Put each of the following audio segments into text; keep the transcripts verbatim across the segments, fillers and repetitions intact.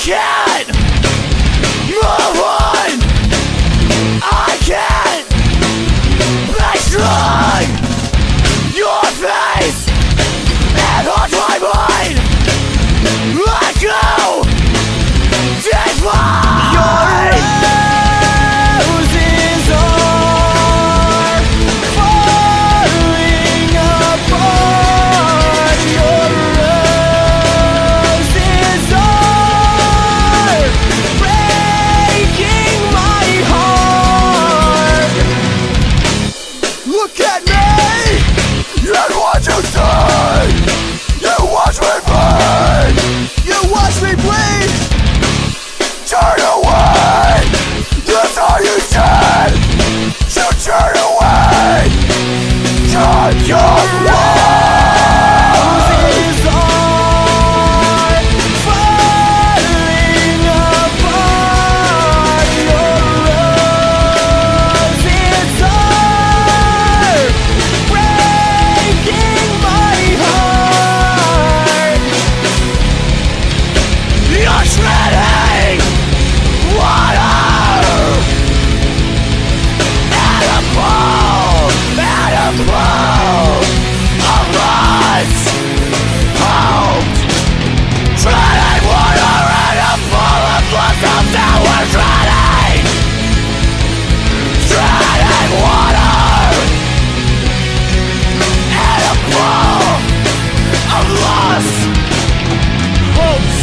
can't move on. I can't be strong. Your face and haunts my mind. I go deeper. Your roses are falling apart. Your roses are breaking my heart. Look at me and watch you die. You watch me bleed. You watch me bleed. Turn away. That's all you said. So turn away. Turn your roses are falling apart. Your roses are breaking my heart. You're treading water and a pool, and a pool of us. Hold, treading water and a pool of blossoms that we're treading. Treading water and a pool of lost hopes.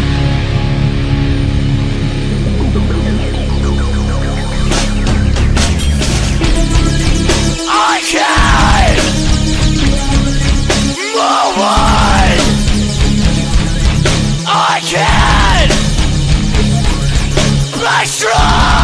I can't move on. I can't be strong.